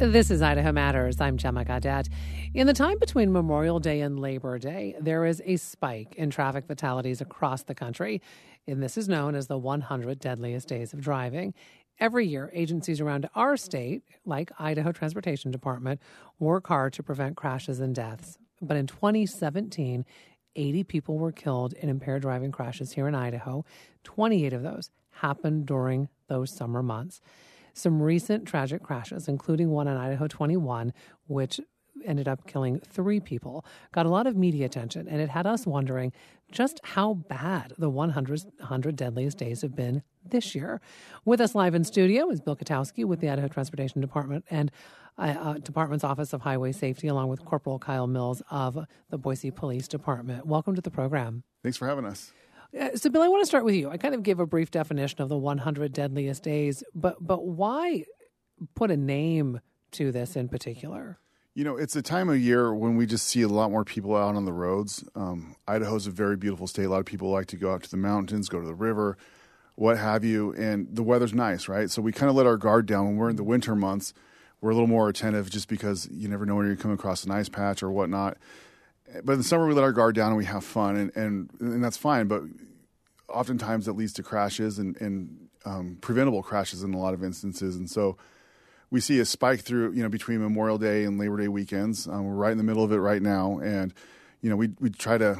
This is Idaho Matters. I'm Gemma Gaudette. In the time between Memorial Day and Labor Day, there is a spike in traffic fatalities across the country, and this is known as the 100 deadliest days of driving. Every year, agencies around our state, like Idaho Transportation Department, work hard to prevent crashes and deaths. But in 2017, 80 people were killed in impaired driving crashes here in Idaho. 28 of those happened during those summer months. Some recent tragic crashes, including one on Idaho 21, which ended up killing 3 people, got a lot of media attention, and it had us wondering just how bad the 100 deadliest days have been this year. With us live in studio is Bill Katowski with the Idaho Transportation Department and Department's Office of Highway Safety, along with Corporal Kyle Mills of the Boise Police Department. Welcome to the program. Thanks for having us. So, Bill, I want to start with you. I kind of gave a brief definition of the 100 deadliest days, but why put a name to this in particular? You know, it's a time of year when we just see a lot more people out on the roads. Idaho's a very beautiful state. A lot of people like to go out to the mountains, go to the river, what have you, and the weather's nice, right? So we kind of let our guard down. When we're in the winter months, we're a little more attentive just because you never know when you're coming across an ice patch or whatnot. But in the summer, we let our guard down and we have fun, and that's fine. But oftentimes, that leads to crashes and preventable crashes in a lot of instances. And so we see a spike through, between Memorial Day and Labor Day weekends. We're right in the middle of it right now, and we try to.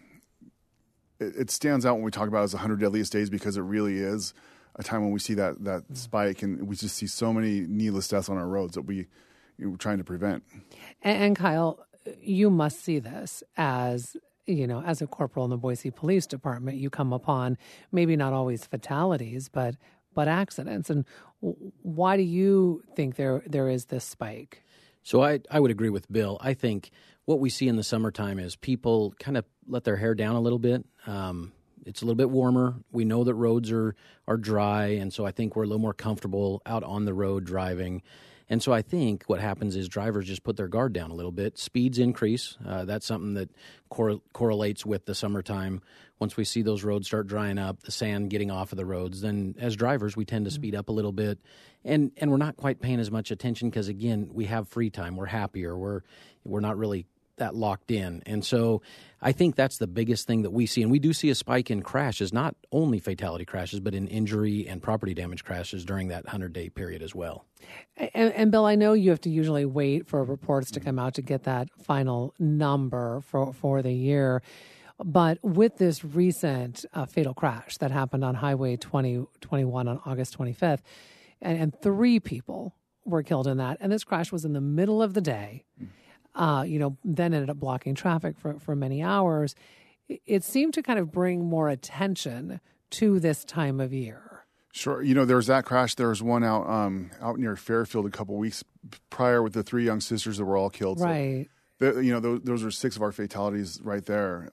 It stands out when we talk about it as 100 deadliest days because it really is a time when we see that spike, and we just see so many needless deaths on our roads that we're trying to prevent. And Kyle, you must see this as a corporal in the Boise Police Department. You come upon maybe not always fatalities, but accidents. And why do you think there is this spike? So I would agree with Bill. I think what we see in the summertime is people kind of let their hair down a little bit. It's a little bit warmer. We know that roads are dry, and so I think we're a little more comfortable out on the road driving. And so I think what happens is drivers just put their guard down a little bit. Speeds increase. That's something that correlates with the summertime. Once we see those roads start drying up, the sand getting off of the roads, then as drivers, we tend to speed up a little bit. And we're not quite paying as much attention because, again, we have free time. We're happier. We're not really that locked in. And so I think that's the biggest thing that we see. And we do see a spike in crashes, not only fatality crashes, but in injury and property damage crashes during that 100-day period as well. And Bill, I know you have to usually wait for reports to come out to get that final number for the year. But with this recent fatal crash that happened on Highway 2021 on August 25th, and 3 people were killed in that, and this crash was in the middle of the day, then ended up blocking traffic for many hours. It seemed to kind of bring more attention to this time of year. Sure. There was that crash. There was one out near Fairfield a couple weeks prior with the 3 young sisters that were all killed. Right. So, those are 6 of our fatalities right there.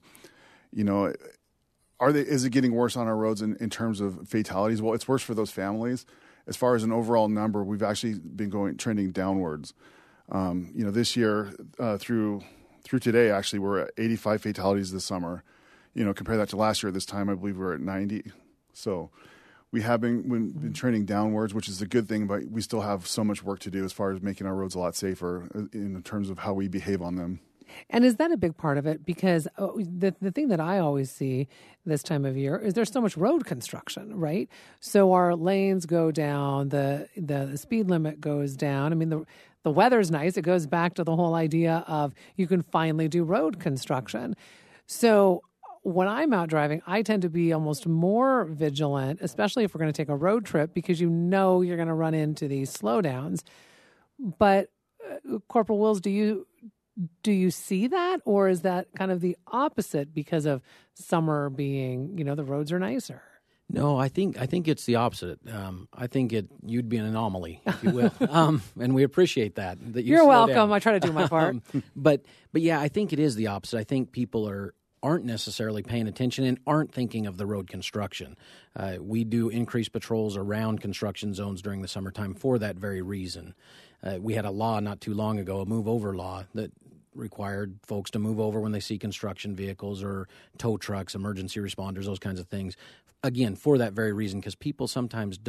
Is it getting worse on our roads in terms of fatalities? Well, it's worse for those families. As far as an overall number, we've actually been trending downwards. This year through today, actually, we're at 85 fatalities this summer. Compare that to last year at this time, I believe we're at 90. So we have been trending downwards, which is a good thing, but we still have so much work to do as far as making our roads a lot safer in terms of how we behave on them. And is that a big part of it? Because the thing that I always see this time of year is there's so much road construction, right? So our lanes go down, the speed limit goes down. I mean, the weather's nice. It goes back to the whole idea of you can finally do road construction. So when I'm out driving, I tend to be almost more vigilant, especially if we're going to take a road trip, because you're going to run into these slowdowns. But Corporal Wills, do you see that, or is that kind of the opposite because of summer being, the roads are nicer? No, I think it's the opposite. I think you'd be an anomaly, if you will, and we appreciate that. You're welcome. I try to do my part. But yeah, I think it is the opposite. I think people aren't necessarily paying attention and aren't thinking of the road construction. We do increased patrols around construction zones during the summertime for that very reason. We had a law not too long ago, a move-over law, that required folks to move over when they see construction vehicles or tow trucks, emergency responders, those kinds of things. Again, for that very reason, because people sometimes don't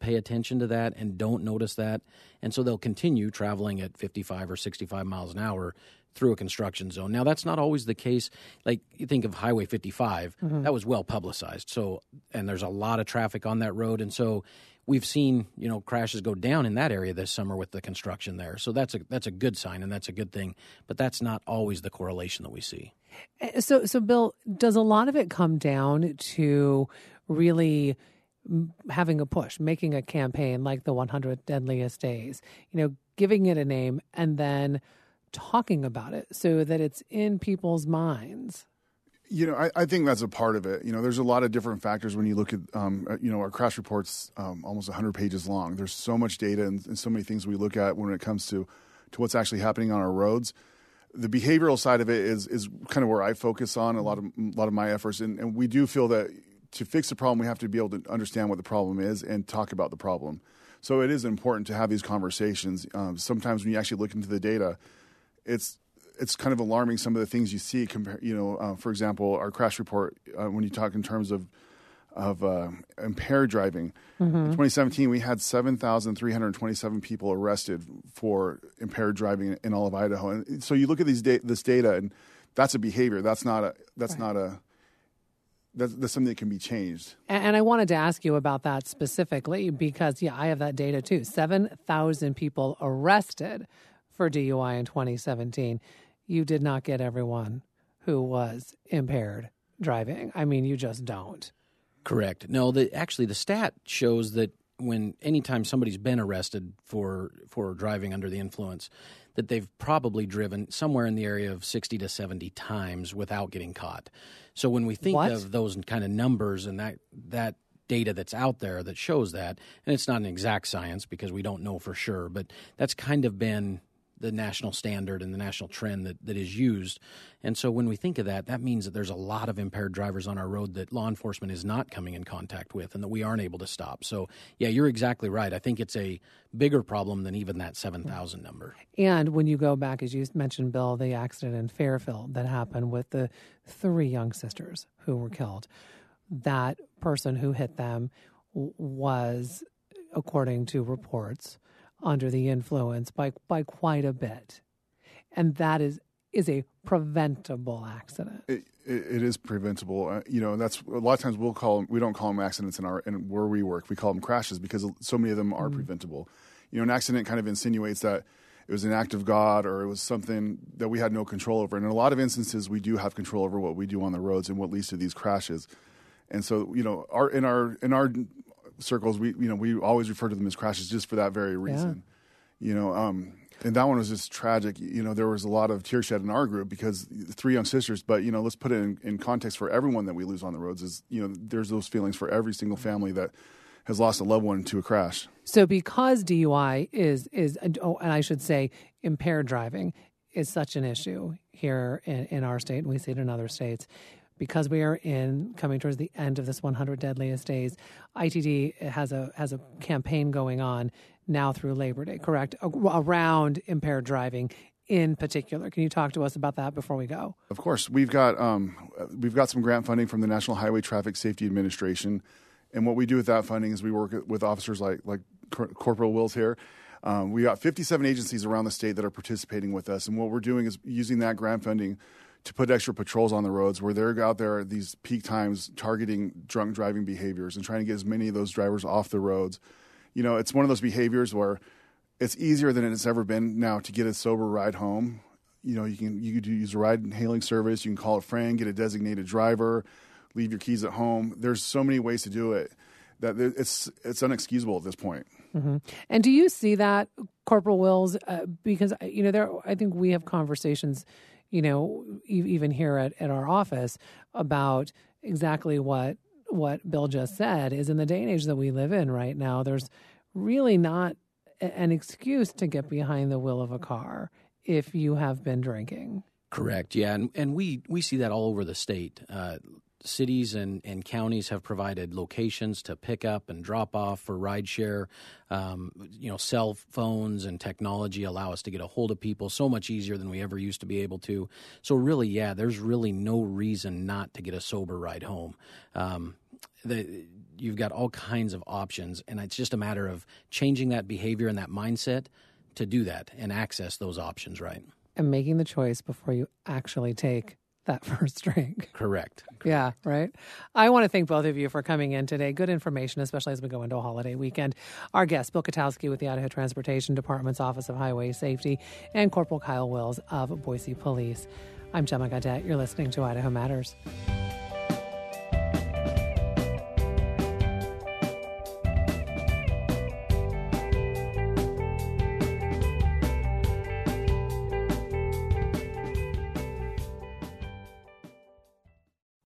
pay attention to that and don't notice that. And so they'll continue traveling at 55 or 65 miles an hour through a construction zone. Now, that's not always the case. Like, you think of Highway 55, that was well publicized. So, and there's a lot of traffic on that road. And so we've seen, crashes go down in that area this summer with the construction there. So that's a good sign, and that's a good thing. But that's not always the correlation that we see. So Bill, does a lot of it come down to really having a push, making a campaign like the 100 Deadliest Days, giving it a name and then talking about it so that it's in people's minds? I think that's a part of it. There's a lot of different factors when you look at, our crash report's almost 100 pages long. There's so much data and so many things we look at when it comes to what's actually happening on our roads. The behavioral side of it is kind of where I focus on a lot of my efforts. And we do feel that to fix the problem, we have to be able to understand what the problem is and talk about the problem. So it is important to have these conversations. Sometimes when you actually look into the data, it's kind of alarming some of the things you see. For example, our crash report, when you talk in terms of impaired driving, in 2017 we had 7,327 people arrested for impaired driving in all of Idaho. And so you look at this data, and that's a behavior. That's something that can be changed. And I wanted to ask you about that specifically because, I have that data too. 7,000 people arrested for DUI in 2017. You did not get everyone who was impaired driving. I mean, you just don't. Correct. No, actually the stat shows that anytime somebody's been arrested for driving under the influence, that they've probably driven somewhere in the area of 60 to 70 times without getting caught. So when we think of those kind of numbers and that data that's out there that shows that, and it's not an exact science because we don't know for sure, but that's kind of been the national standard and the national trend that is used. And so when we think of that, that means that there's a lot of impaired drivers on our road that law enforcement is not coming in contact with and that we aren't able to stop. So, you're exactly right. I think it's a bigger problem than even that 7,000 number. And when you go back, as you mentioned, Bill, the accident in Fairfield that happened with the 3 young sisters who were killed, that person who hit them was, according to reports, under the influence by quite a bit. And that is a preventable accident. It is preventable. That's a lot of times we don't call them accidents in where we work. We call them crashes because so many of them are preventable. An accident kind of insinuates that it was an act of God or it was something that we had no control over. And in a lot of instances, we do have control over what we do on the roads and what leads to these crashes. And so, in our circles, we always refer to them as crashes just for that very reason. And that one was just tragic. There was a lot of tear shed in our group because 3 young sisters, but let's put it in context for everyone that we lose on the roads is, there's those feelings for every single family that has lost a loved one to a crash. So because DUI is and I should say impaired driving is such an issue here in our state, and we see it in other states, because we are coming towards the end of this 100 Deadliest Days, ITD has a campaign going on now through Labor Day, correct? Around impaired driving in particular. Can you talk to us about that before we go? Of course. We've got some grant funding from the National Highway Traffic Safety Administration. And what we do with that funding is we work with officers like Corporal Wills here. We got 57 agencies around the state that are participating with us. And what we're doing is using that grant funding to put extra patrols on the roads where they're out there at these peak times targeting drunk driving behaviors and trying to get as many of those drivers off the roads. It's one of those behaviors where it's easier than it's ever been now to get a sober ride home. You can use a ride-hailing service. You can call a friend, get a designated driver, leave your keys at home. There's so many ways to do it that it's unexcusable at this point. Mm-hmm. And do you see that, Corporal Wills? Because I think we have conversations, even here at our office about exactly what Bill just said. Is in the day and age that we live in right now, there's really not an excuse to get behind the wheel of a car if you have been drinking. Correct. Yeah, and we see that all over the state. Cities and counties have provided locations to pick up and drop off for rideshare. Cell phones and technology allow us to get a hold of people so much easier than we ever used to be able to. So really, there's really no reason not to get a sober ride home. you've got all kinds of options, and it's just a matter of changing that behavior and that mindset to do that and access those options, right? And making the choice before you actually take that first drink. Correct. Yeah, right. I want to thank both of you for coming in today. Good information, especially as we go into a holiday weekend. Our guest, Bill Katowski with the Idaho Transportation Department's Office of Highway Safety, and Corporal Kyle Wills of Boise Police. I'm Gemma Gaudette. You're listening to Idaho Matters.